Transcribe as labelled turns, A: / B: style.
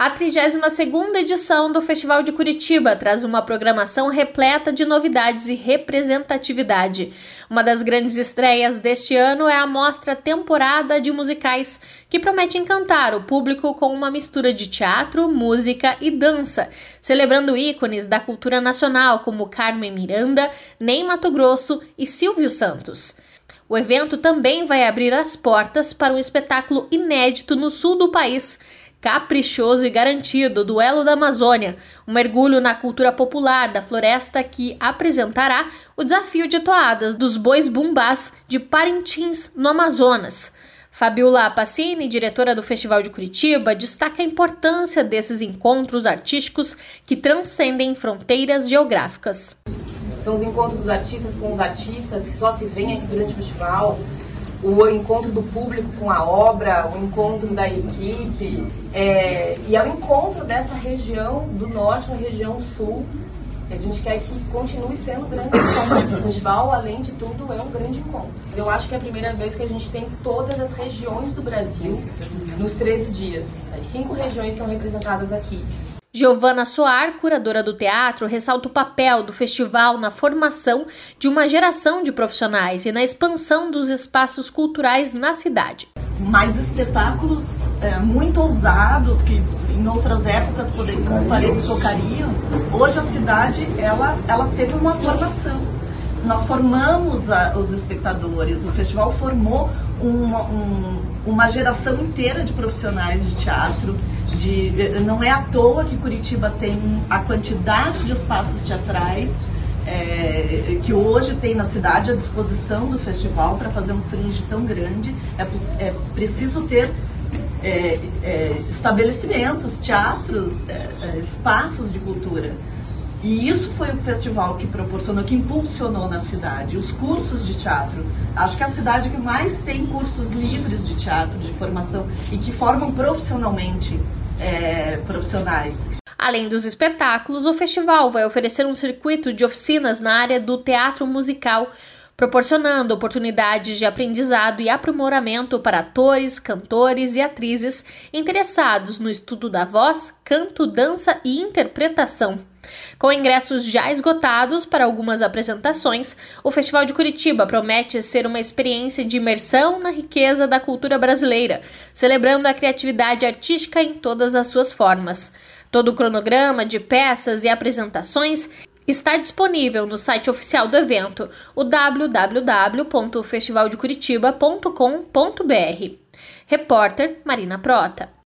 A: A 32ª edição do Festival de Curitiba traz uma programação repleta de novidades e representatividade. Uma das grandes estreias deste ano é a mostra Temporada de Musicais, que promete encantar o público com uma mistura de teatro, música e dança, celebrando ícones da cultura nacional como Carmen Miranda, Ney Matogrosso e Silvio Santos. O evento também vai abrir as portas para um espetáculo inédito no sul do país, caprichoso e garantido, Duelo da Amazônia, um mergulho na cultura popular da floresta que apresentará o desafio de toadas dos bois bumbás de Parintins, no Amazonas. Fabiola Pacini, diretora do Festival de Curitiba, destaca a importância desses encontros artísticos que transcendem fronteiras geográficas.
B: São os encontros dos artistas com os artistas que só se veem aqui durante o festival, o encontro do público com a obra, o encontro da equipe, e é o encontro dessa região do norte com a região sul. A gente quer que continue sendo um grande encontro. O festival, além de tudo, é um grande encontro. Eu acho que é a primeira vez que a gente tem todas as regiões do Brasil nos 13 dias. As 5 regiões estão representadas aqui.
A: Giovana Soar, curadora do teatro, ressalta o papel do festival na formação de uma geração de profissionais e na expansão dos espaços culturais na cidade.
C: Mais espetáculos muito ousados que em outras épocas tocariam. Hoje a cidade ela teve uma formação. Nós formamos os espectadores, o festival formou uma geração inteira de profissionais de teatro. Não é à toa que Curitiba tem a quantidade de espaços teatrais que hoje tem na cidade à disposição do festival para fazer um fringe tão grande. É preciso ter estabelecimentos, teatros, espaços de cultura. E isso foi o festival que proporcionou, que impulsionou na cidade, os cursos de teatro. Acho que é a cidade que mais tem cursos livres de teatro, de formação, e que formam profissionalmente profissionais.
A: Além dos espetáculos, o festival vai oferecer um circuito de oficinas na área do teatro musical, proporcionando oportunidades de aprendizado e aprimoramento para atores, cantores e atrizes interessados no estudo da voz, canto, dança e interpretação. Com ingressos já esgotados para algumas apresentações, o Festival de Curitiba promete ser uma experiência de imersão na riqueza da cultura brasileira, celebrando a criatividade artística em todas as suas formas. Todo o cronograma de peças e apresentações está disponível no site oficial do evento, o www.festivaldecuritiba.com.br. Repórter Marina Prota.